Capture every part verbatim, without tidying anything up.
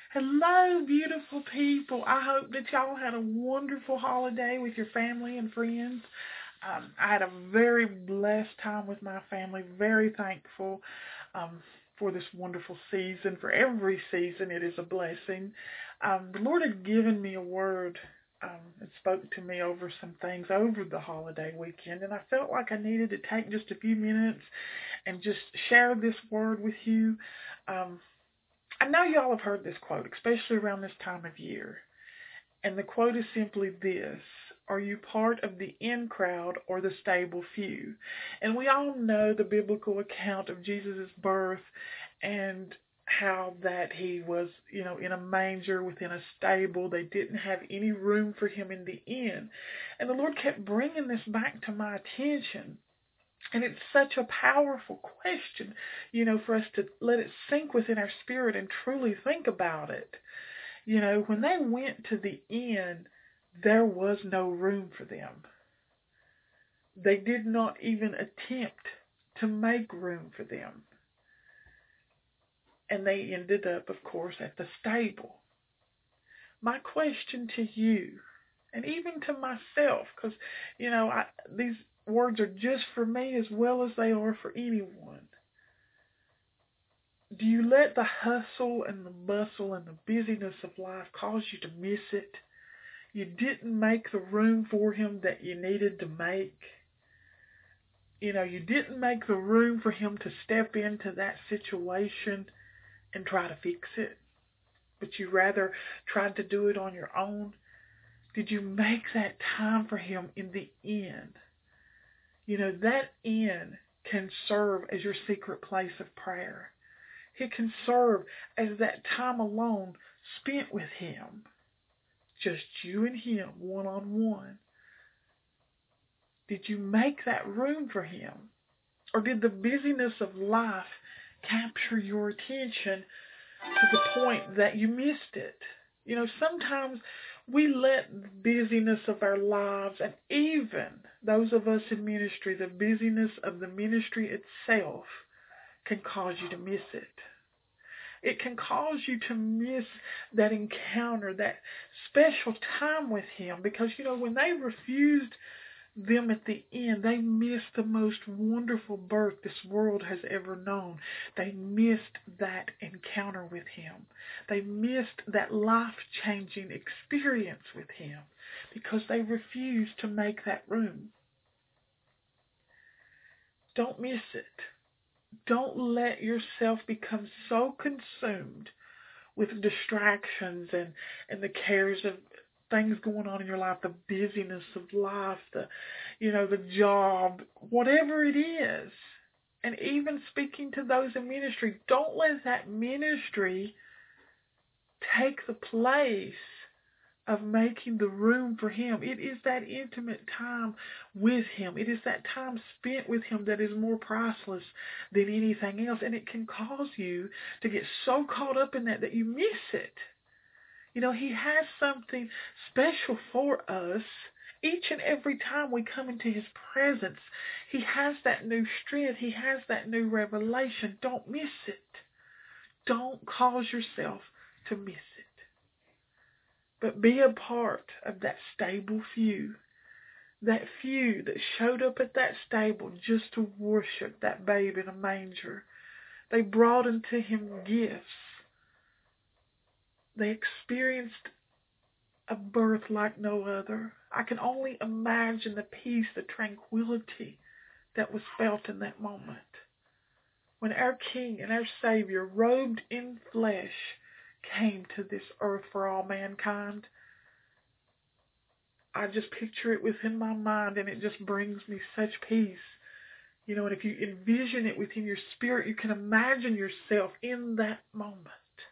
Hello, beautiful people. I hope that y'all had a wonderful holiday with your family and friends. Um, I had a very blessed time with my family. Very thankful um, for this wonderful season. For every season, it is a blessing. Um, the Lord had given me a word um, and spoke to me over some things over the holiday weekend, and I felt like I needed to take just a few minutes and just share this word with you. Um, I know y'all have heard this quote, especially around this time of year. And the quote is simply this: are you part of the in crowd or the stable few? And we all know the biblical account of Jesus' birth and how that he was, you know, in a manger within a stable. They didn't have any room for him in the inn. And the Lord kept bringing this back to my attention. And it's such a powerful question, you know, for us to let it sink within our spirit and truly think about it. You know, when they went to the inn, there was no room for them. They did not even attempt to make room for them. And they ended up, of course, at the stable. My question to you, and even to myself, because, you know, I, these words are just for me as well as they are for anyone. Do you let the hustle and the bustle and the busyness of life cause you to miss it? You didn't make the room for him that you needed to make. You know, you didn't make the room for him to step into that situation and try to fix it, but you rather tried to do it on your own. Did you make that time for him in the inn? You know, that inn can serve as your secret place of prayer. It can serve as that time alone spent with him. Just you and him, one on one. Did you make that room for him? Or did the busyness of life capture your attention to the point that you missed it? You know, sometimes we let the busyness of our lives, and even those of us in ministry, the busyness of the ministry itself, can cause you to miss it. It can cause you to miss that encounter, that special time with him, because, you know, when they refused them at the end, they missed the most wonderful birth this world has ever known. They missed that encounter with him. They missed that life-changing experience with him because they refused to make that room. Don't miss it. Don't let yourself become so consumed with distractions and, and the cares of things going on in your life, the busyness of life, the, you know, the job, whatever it is. And even speaking to those in ministry, don't let that ministry take the place of making the room for him. It is that intimate time with him. It is that time spent with him that is more priceless than anything else. And it can cause you to get so caught up in that that you miss it. You know, he has something special for us. Each and every time we come into his presence, he has that new strength. He has that new revelation. Don't miss it. Don't cause yourself to miss it. But be a part of that stable few. That few that showed up at that stable just to worship that babe in a manger. They brought unto him gifts. They experienced a birth like no other. I can only imagine the peace, the tranquility that was felt in that moment. When our King and our Savior, robed in flesh, came to this earth for all mankind. I just picture it within my mind, and it just brings me such peace. You know, and if you envision it within your spirit, you can imagine yourself in that moment.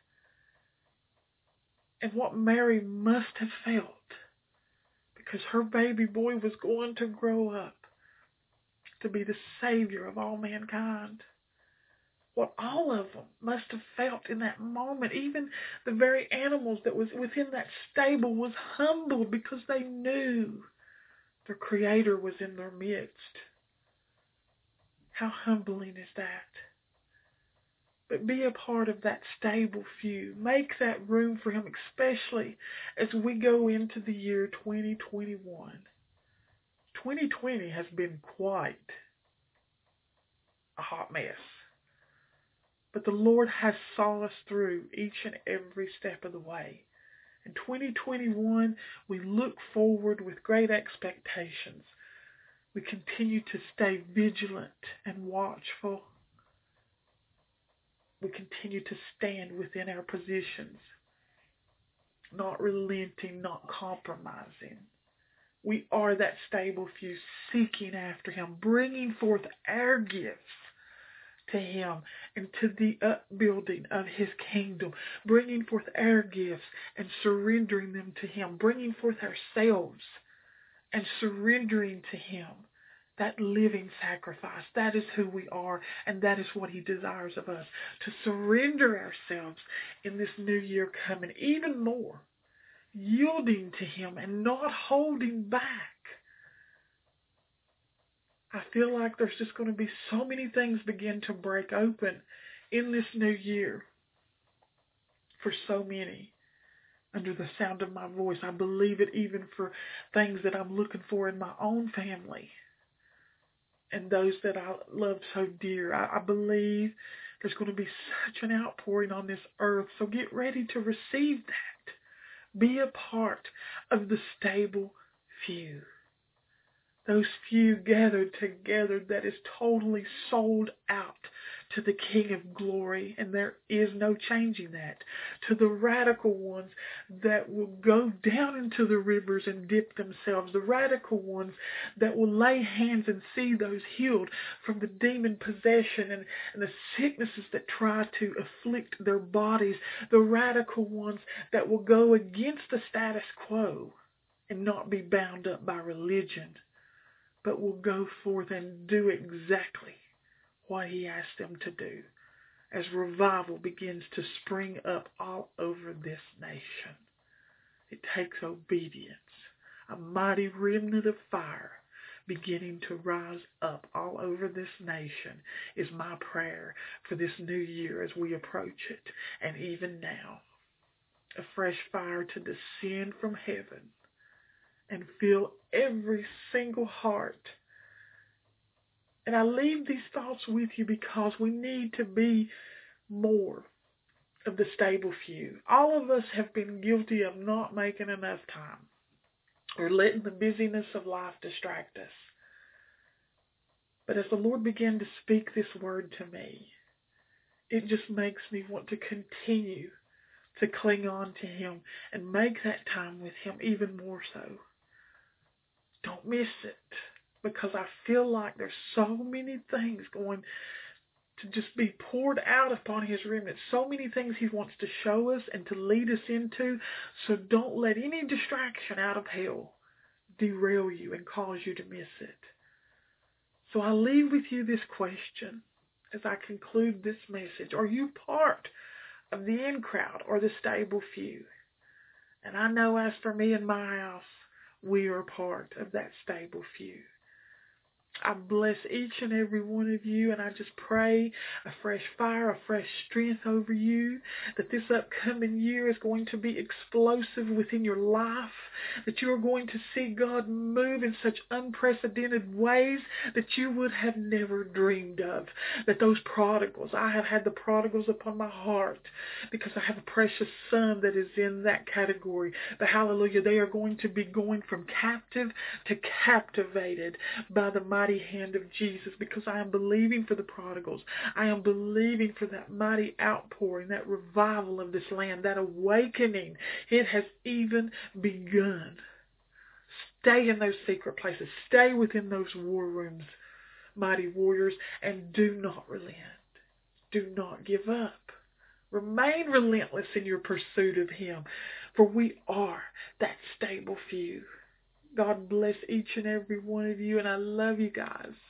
And what Mary must have felt, because her baby boy was going to grow up to be the Savior of all mankind. What all of them must have felt in that moment. Even the very animals that was within that stable was humbled because they knew their Creator was in their midst. How humbling is that? but be a part of that stable few. Make that room for him, especially as we go into the year twenty twenty-one. twenty twenty has been quite a hot mess. But the Lord has saw us through each and every step of the way. In twenty twenty-one, we look forward with great expectations. We continue to stay vigilant and watchful. We continue to stand within our positions, not relenting, not compromising. We are that stable few seeking after him, bringing forth our gifts to him and to the upbuilding of his kingdom, bringing forth our gifts and surrendering them to him, bringing forth ourselves and surrendering to him. That living sacrifice, that is who we are, and that is what he desires of us, to surrender ourselves in this new year coming even more, yielding to him and not holding back. I feel like there's just going to be so many things begin to break open in this new year for so many. Under the sound of my voice, I believe it even for things that I'm looking for in my own family and those that I love so dear. I, I believe there's going to be such an outpouring on this earth. So get ready to receive that. Be a part of the stable few. Those few gathered together that is totally sold out to the King of Glory, and there is no changing that. To the radical ones that will go down into the rivers and dip themselves. The radical ones that will lay hands and see those healed from the demon possession and, and the sicknesses that try to afflict their bodies. The radical ones that will go against the status quo and not be bound up by religion, but will go forth and do exactly what he asked them to do as revival begins to spring up all over this nation. It takes obedience, a mighty remnant of fire beginning to rise up all over this nation is my prayer for this new year as we approach it. And even now, a fresh fire to descend from heaven and fill every single heart. And I leave these thoughts with you because we need to be more of the stable few. All of us have been guilty of not making enough time or letting the busyness of life distract us. But as the Lord began to speak this word to me, it just makes me want to continue to cling on to him and make that time with him even more so. Don't miss it, because I feel like there's so many things going to just be poured out upon his remnant. So many things he wants to show us and to lead us into. So don't let any distraction out of hell derail you and cause you to miss it. So I leave with you this question as I conclude this message. Are you part of the in crowd or the stable few? And I know as for me and my house, we are part of that stable few. I bless each and every one of you, and I just pray a fresh fire, a fresh strength over you, that this upcoming year is going to be explosive within your life, that you are going to see God move in such unprecedented ways that you would have never dreamed of. That those prodigals, I have had the prodigals upon my heart because I have a precious son that is in that category. But hallelujah, they are going to be going from captive to captivated by the mighty hand of Jesus, because I am believing for the prodigals. I am believing for that mighty outpouring, that revival of this land, that awakening. It has even begun. Stay in those secret places. Stay within those war rooms, mighty warriors, and do not relent. Do not give up. Remain relentless in your pursuit of him, for we are that stable few. God bless each and every one of you, and I love you guys.